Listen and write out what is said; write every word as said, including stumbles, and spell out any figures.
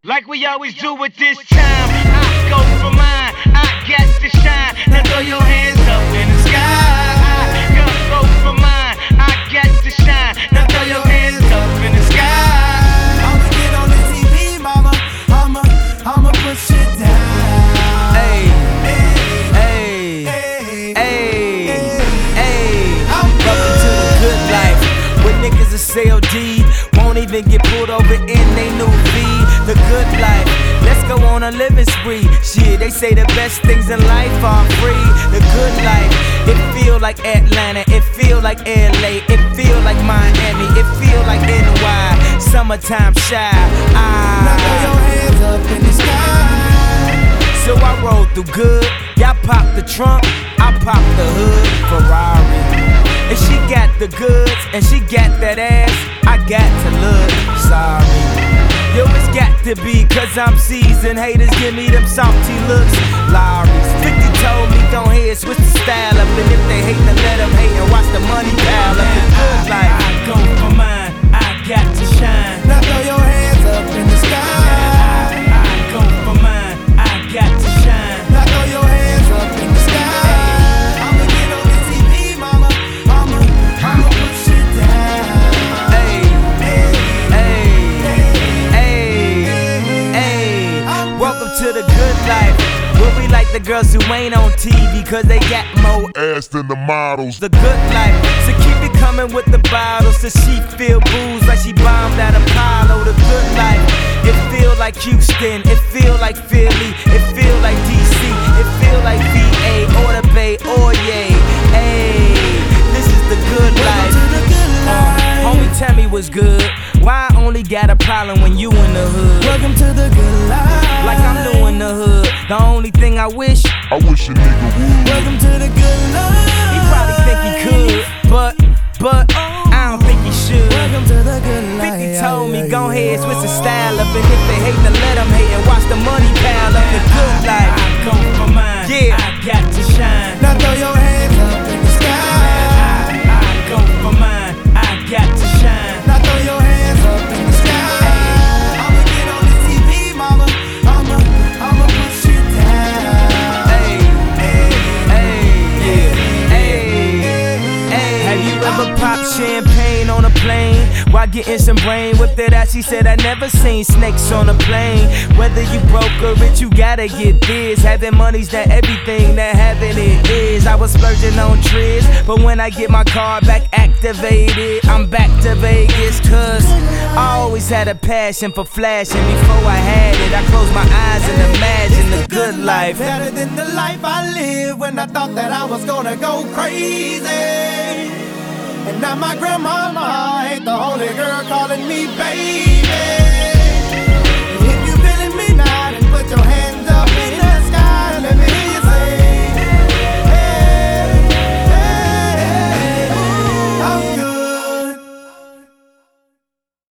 Like we always do at this time, I go for mine, I got to shine. Now throw your hands up in the sky. I go for mine, I got to shine. Now throw your hands up in the sky. I'ma get on the T V, mama. I'ma, I'ma push it down. Hey, hey, hey, hey, hey. Welcome to the good life, where niggas are C O D, won't even get pulled over in they new V. The good life, let's go on a living spree. Shit, they say the best things in life are free. The good life, it feel like Atlanta, it feel like L A, it feel like Miami, it feel like N Y. Summertime shy. Ah. Now throw your hands up in the sky. So I roll through good, y'all pop the trunk, I pop the hood, Ferrari. And she got the goods, and she got that ass, I got to look sorry. Yo, it's got to be, cause I'm seasoned. Haters give me them salty looks. Lowry's fifty told me, go ahead, switch the style up. And if they hate, then let them hate and watch the money pile up. The good life, I go for mine, I got to shine. Now throw your hands up in the sky. I, I go for mine, I got to shine. Now throw your hands up in the sky. I'ma get on the T V, mama. I'ma, I'ma push it down. Hey, hey, hey. Welcome to the good life, where we like the girls who ain't on T V, cause they got more ass than the models. The good life, so keep it coming with the bottles, so she feel booze like she bombed at Apollo. The good life, it feel like Houston, it feel like Philly, it feel like D C, it feel like V A or the Bay or yay. Hey, this is the good life. Uh, homie, tell me what's good. Why I only got a problem when you in the hood? Welcome to the good life. Like I'm new in the hood. The only thing I wish, I wish a nigga would. Welcome to the good life. he probably think he could, but, but, I don't think he should. Welcome to the good life. fifty told me, go ahead, switch the style up. And if they hate, then let them hate and watch the money pile up. The good life, I go for mine, yeah, I got to shine. Now throw your hands up in the sky. I, I go for mine, I got to shine. Now throw your hands up in the sky. I'ma get on the T V, mama. I'ma, I'ma push it down. Hey, hey, hey, hey, hey. Have you ever popped champagne on a plane while getting some brain whipped it out? She said I never seen snakes on a plane. Whether you broke or rich, you gotta get this. Having money's not everything that having it is. I was splurging on trips, but when I get my card back activated, I'm back to Vegas. Cause I always had a passion for flashing. Before I had it, I closed my eyes and imagined the good life. Better than the life I lived when I thought that I was gonna go crazy. And now my grandmama ain't the only girl calling me baby.